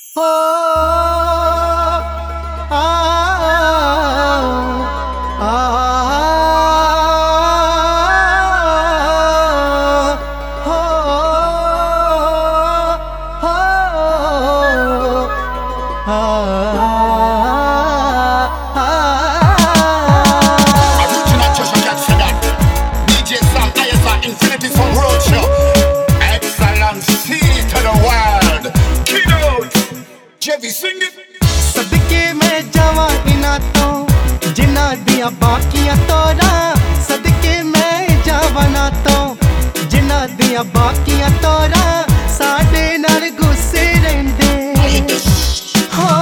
हो आ आ हो Original Joshua Cat said that. DJ Sam ISR Infinity Sound Roadshow. Excellent C to the world. Keynote. Jeffy sing it. सदके मैं जावा इना तो जिना दिया बाकियां तोरा सदके मैं जावा ना तो जिना दिया बाकियां तोरा साडे नाल गुस्से रहंदे हो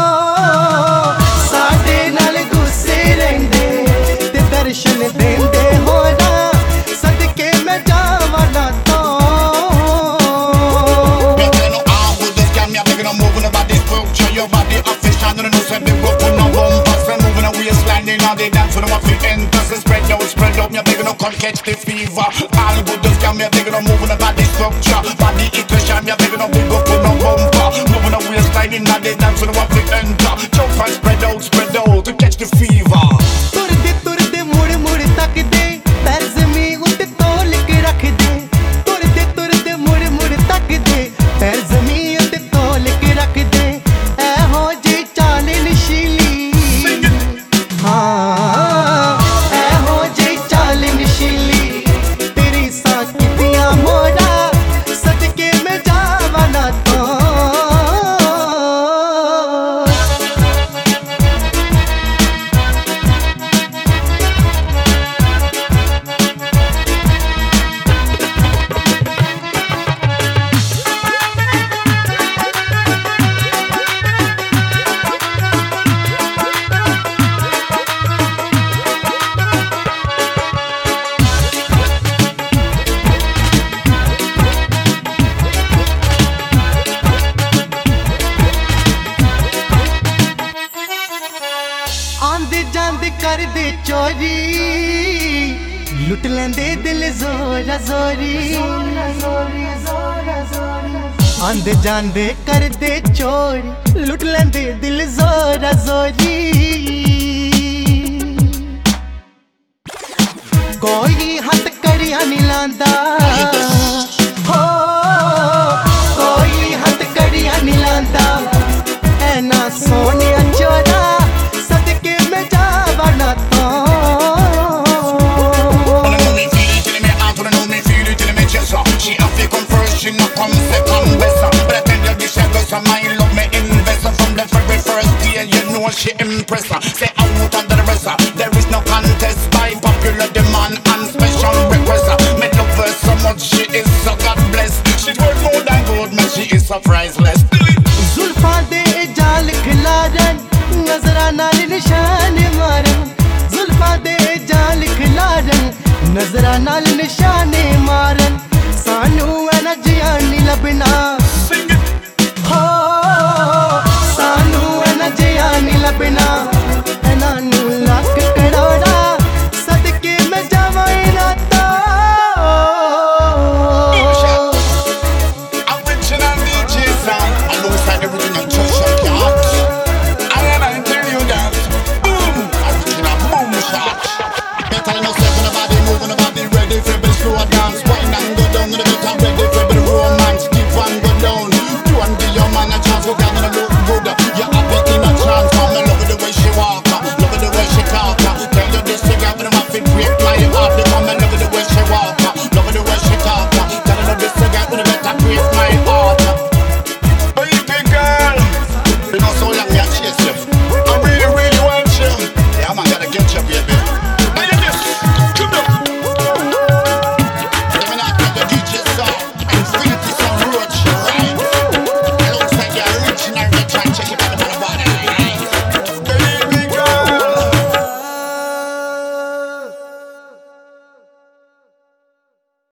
साडे नाल गुस्से रहंदे ते दर्शन देंदे हो ना सदके मैं जावा ना तो Your body official, no no say big up on no bumpers. When moving a waistline, they now they dance for the muffin enters. Spread out, me big no can't catch the fever. All good just can me big no moving a body structure. Body equation, me big no big up on no bumper. Moving a waistline, they now they dance for the muffin enter. Jump and spread out to catch the fever. तुरदे मुड़ मुड़ तक दे पैर ज़मीन उते तोल के रख दे तुरदे मुड़ मुड़ तक दे पैर ज़मीन उते तोल के रख दे ऐ हो जी चाल नशीली हाँ ऐ हो जी चाल नशीली तेरी साकितियां मोड़ा सदके में जावा ना तो आंदे जांदे कर दे चोरी लुट लेंदे दिल जोरा जोरी आंदे जांदे कर दे चोरी लुट लेंदे दिल जोरा जोरी कोई हथ कड़िया नहीं लांदा हो कोई हथ कड़िया नहीं लांदा ऐना सोने चोरा सदके में जावा ना तो She have to come first, she not come second best. But I tell you this, she goes on my love me invest. From the very first day, you know she impress. Say out under the rest, there is no contest. By popular demand and special request. Me love her so much, she is so God bless. She's worth more than gold, man, she is so priceless. जुल्फा दे जाल खिलारन नजरा नाल निशान मारन जुल्फा दे जाल खिलारन नजरा नाल निशान मारन सानू है ना जियानी लबना